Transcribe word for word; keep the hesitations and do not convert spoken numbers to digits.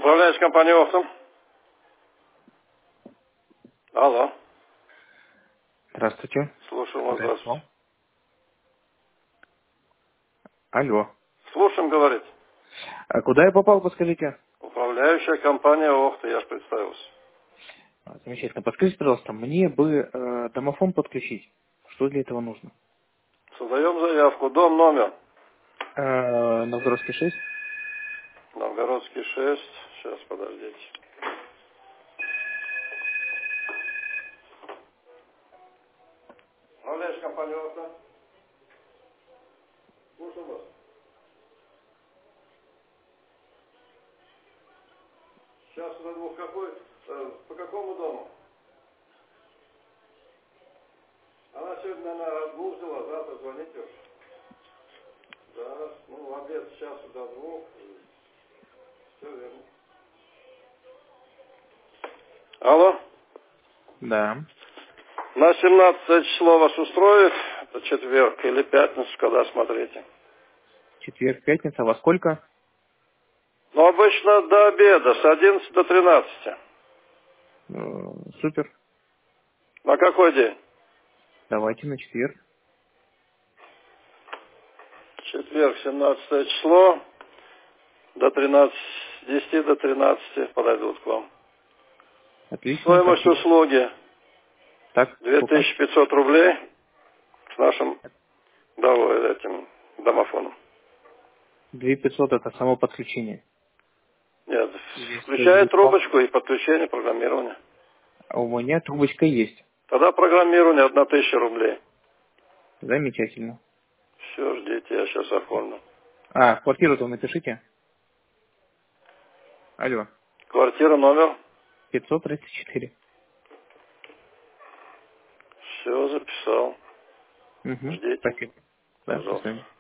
Управляющая компания «Охта». Алло. Здравствуйте. Слушаем вас, здравствуйте. Алло. Слушаем, говорит. А куда я попал, подскажите? Управляющая компания «Охта», я же представился. А, Замечательно. Подскажите, пожалуйста, мне бы э, домофон подключить. Что для этого нужно? Создаем заявку. Дом, номер. Э, Новгородский шесть. Новгородский шесть. Сейчас, подождите. Управляющая компания «Охта». Слушаем вас. Сейчас на двух какой? Э, по какому дому? Она сегодня на двух взяла, завтра звоните уж. Да, ну, в обед с часу до двух. Все верно. Алло. Да. На семнадцатое число вас устроит? Это четверг или пятницу, когда смотрите? Четверг, пятница. Во сколько? Ну, обычно до обеда, с одиннадцати до тринадцати. Э, супер. На какой день? Давайте на четверг. Четверг, семнадцатое число, до тринадцати, с десяти до тринадцати подойдут к вам. Отлично, Стоимость спасибо. услуги Так, две сколько? тысячи пятьсот рублей с нашим довой, этим домофоном. две тысячи пятьсот это само подключение. Нет, Или что включая будет платно? трубочку и подключение программирования. А у меня трубочка есть. Тогда программирование одна тысяча рублей. Замечательно. Все, ждите, я сейчас оформлю. А, квартиру-то напишите. Алло. Квартира, номер. пятьсот тридцать четыре. Все, записал. Угу. Ждите. Спасибо. Да, до Пожалуйста. свидания.